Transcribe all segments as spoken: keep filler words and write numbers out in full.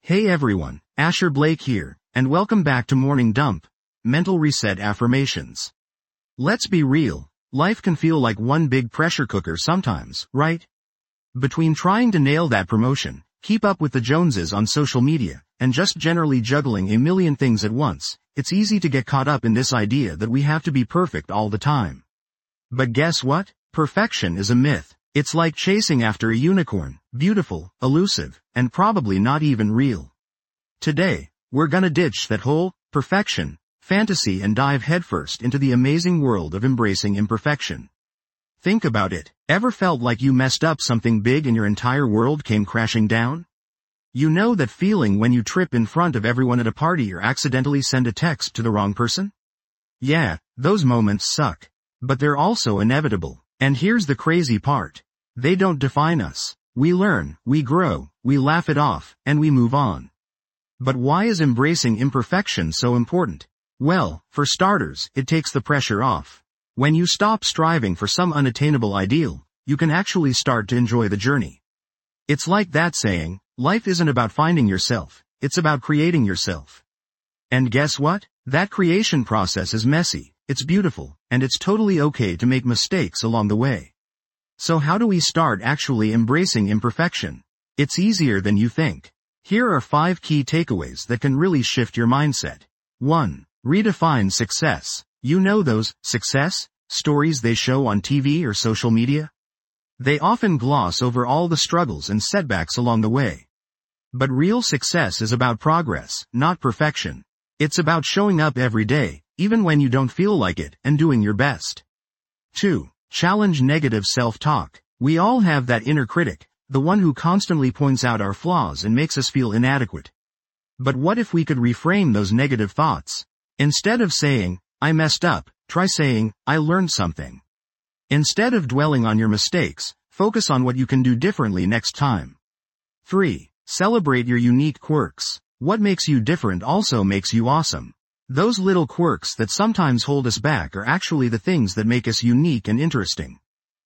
Hey everyone, Asher Blake here, and welcome back to Morning Dump, Mental Reset Affirmations. Let's be real, life can feel like one big pressure cooker sometimes, right? Between trying to nail that promotion, keep up with the Joneses on social media, and just generally juggling a million things at once, it's easy to get caught up in this idea that we have to be perfect all the time. But guess what? Perfection is a myth. It's like chasing after a unicorn, beautiful, elusive, and probably not even real. Today, we're gonna ditch that whole perfection fantasy and dive headfirst into the amazing world of embracing imperfection. Think about it. Ever felt like you messed up something big and your entire world came crashing down? You know that feeling when you trip in front of everyone at a party or accidentally send a text to the wrong person? Yeah, those moments suck. But they're also inevitable. And here's the crazy part. They don't define us. We learn, we grow, we laugh it off, and we move on. But why is embracing imperfection so important? Well, for starters, it takes the pressure off. When you stop striving for some unattainable ideal, you can actually start to enjoy the journey. It's like that saying, life isn't about finding yourself, it's about creating yourself. And guess what? That creation process is messy, it's beautiful, and it's totally okay to make mistakes along the way. So how do we start actually embracing imperfection? It's easier than you think. Here are five key takeaways that can really shift your mindset. one. Redefine success. You know those success stories they show on T V or social media? They often gloss over all the struggles and setbacks along the way. But real success is about progress, not perfection. It's about showing up every day, even when you don't feel like it, and doing your best. two. Challenge negative self-talk. We all have that inner critic, the one who constantly points out our flaws and makes us feel inadequate. But what if we could reframe those negative thoughts? Instead of saying, I messed up, try saying, I learned something. Instead of dwelling on your mistakes, focus on what you can do differently next time. three. Celebrate your unique quirks. What makes you different also makes you awesome. Those little quirks that sometimes hold us back are actually the things that make us unique and interesting.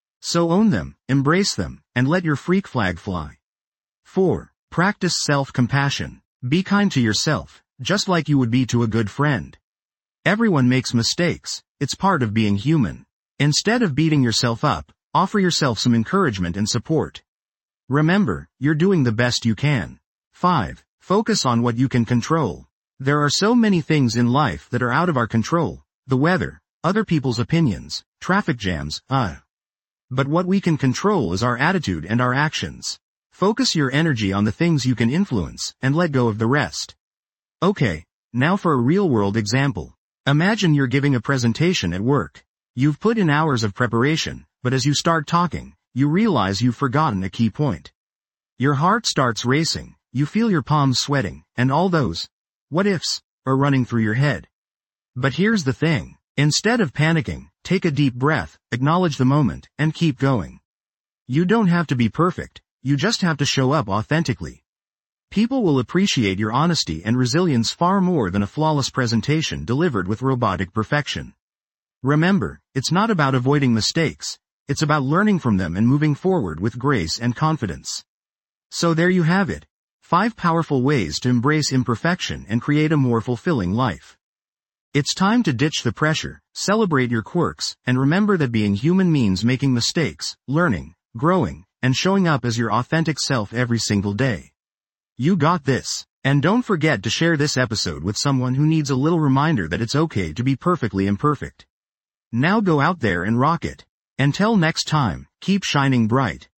So own them, embrace them, and let your freak flag fly. four. Practice self-compassion. Be kind to yourself, just like you would be to a good friend. Everyone makes mistakes, it's part of being human. Instead of beating yourself up, offer yourself some encouragement and support. Remember, you're doing the best you can. five. Focus on what you can control. There are so many things in life that are out of our control, the weather, other people's opinions, traffic jams, uh. But what we can control is our attitude and our actions. Focus your energy on the things you can influence, and let go of the rest. Okay, now for a real-world example. Imagine you're giving a presentation at work. You've put in hours of preparation, but as you start talking, you realize you've forgotten a key point. Your heart starts racing, you feel your palms sweating, and all those what ifs are running through your head. But here's the thing. Instead of panicking, take a deep breath, acknowledge the moment, and keep going. You don't have to be perfect, you just have to show up authentically. People will appreciate your honesty and resilience far more than a flawless presentation delivered with robotic perfection. Remember, it's not about avoiding mistakes, it's about learning from them and moving forward with grace and confidence. So there you have it. Five powerful ways to embrace imperfection and create a more fulfilling life. It's time to ditch the pressure, celebrate your quirks, and remember that being human means making mistakes, learning, growing, and showing up as your authentic self every single day. You got this. And don't forget to share this episode with someone who needs a little reminder that it's okay to be perfectly imperfect. Now go out there and rock it. Until next time, keep shining bright.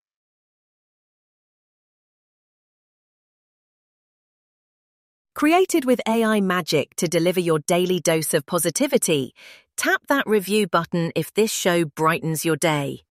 Created with A I magic to deliver your daily dose of positivity, tap that review button if this show brightens your day.